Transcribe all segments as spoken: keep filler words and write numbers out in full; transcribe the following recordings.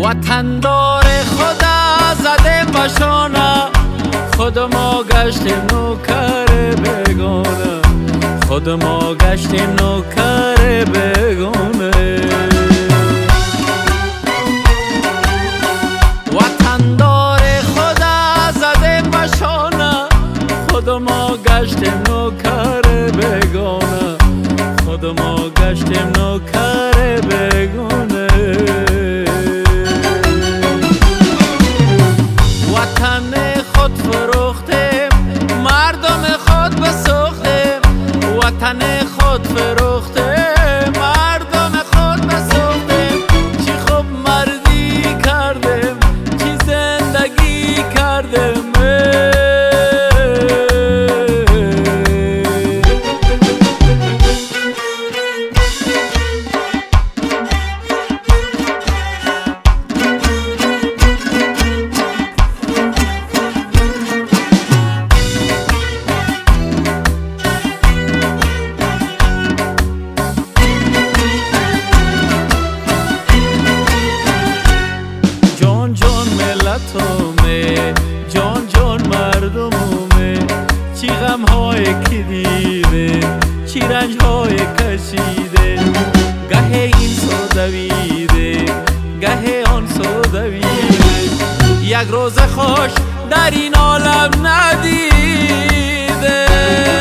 وطندار خدا زده بشانه، خود ما گشتیم نوکر بگونه، خود ما گشتیم نوکر بگونه. وطندار خدا زده بشانه، خود ما گشتیم نوکر بگونه، خود ما گشتیم نوکر بگونه. وطن خود فروختیم، مردم خود بسوختیم، وطن خود فروختیم، مردم خود بسوختیم. چی خوب مردی کردیم، چی زندگی کردیم. جان جان مردمومه، چی غم های که دیده، چی رنج های کشیده. گه این سو دویده، گه آن سو دویده، یک روز خوش در این عالم ندیده.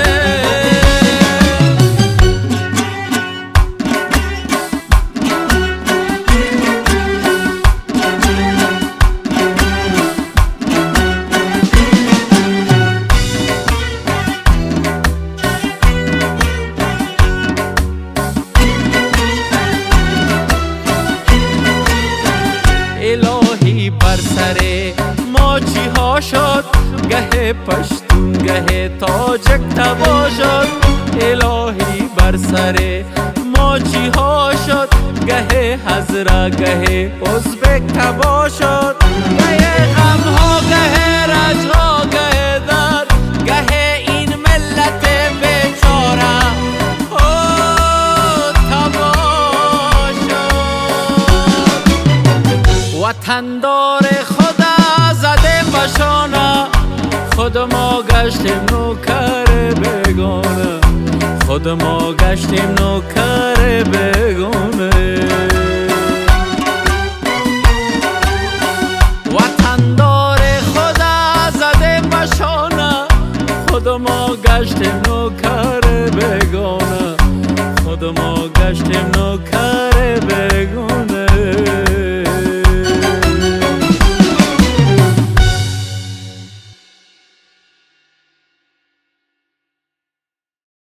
الهی بر سر ما چی ها شد، گه پشتون گه تاجک تبا شد. الهی بر سر ما چی ها شد، گه حضره گه ازبک تبا شد. گه غم ها گه رنج ها گه درد، گه این ملت بیچاره تبا شد. وطندار خدا زده بشانه، خود ما گشتیم نوکر بگونه، خود ما گشتیم نوکر بگونه. وطندار خدا زده بشانه، خود ما گشتیم نوکر بگونه، خود ما گشتیم نوکر بگونه.